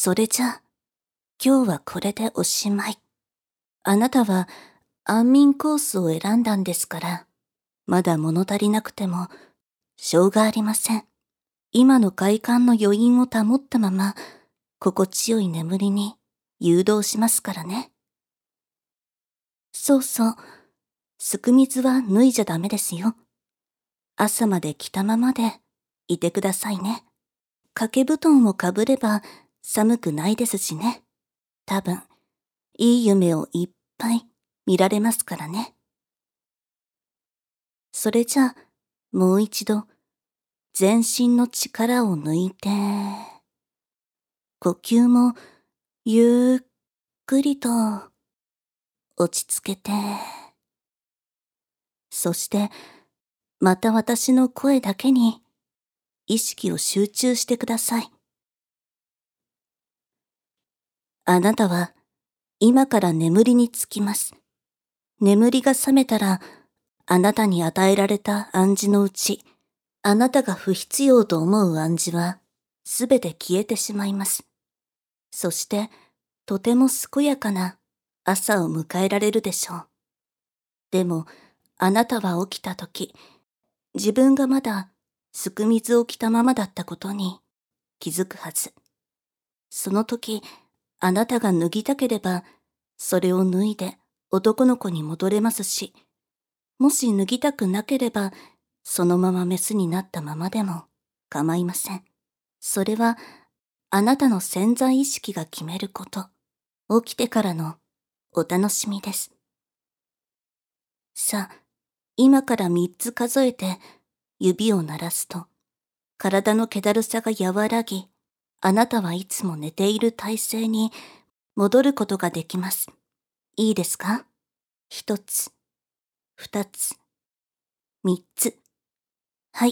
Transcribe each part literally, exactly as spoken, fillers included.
それじゃあ、今日はこれでおしまい。あなたは安眠コースを選んだんですから、まだ物足りなくても、しょうがありません。今の快感の余韻を保ったまま、心地よい眠りに誘導しますからね。そうそう、すく水は脱いじゃダメですよ。朝まで着たままでいてくださいね。掛け布団をかぶれば寒くないですしね。多分、いい夢をいっぱい見られますからね。それじゃあ、もう一度、全身の力を抜いて、呼吸もゆっくりと落ち着けて、そしてまた私の声だけに意識を集中してください。あなたは今から眠りにつきます。眠りが覚めたら、あなたに与えられた暗示のうち、あなたが不必要と思う暗示はすべて消えてしまいます。そして、とても健やかな朝を迎えられるでしょう。でも、あなたは起きたとき、自分がまだすく水を着たままだったことに気づくはず。その時、あなたが脱ぎたければ、それを脱いで男の子に戻れますし、もし脱ぎたくなければ、そのままメスになったままでも構いません。それは、あなたの潜在意識が決めること。起きてからのお楽しみです。さあ、今から三つ数えて指を鳴らすと、体の気だるさが和らぎ、あなたはいつも寝ている体勢に戻ることができます。いいですか？一つ、二つ、三つ。はい。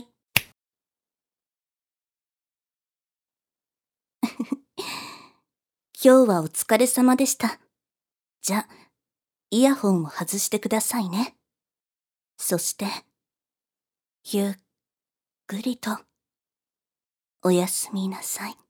今日はお疲れ様でした。じゃ、イヤホンを外してくださいね。そして、ゆっくりとおやすみなさい。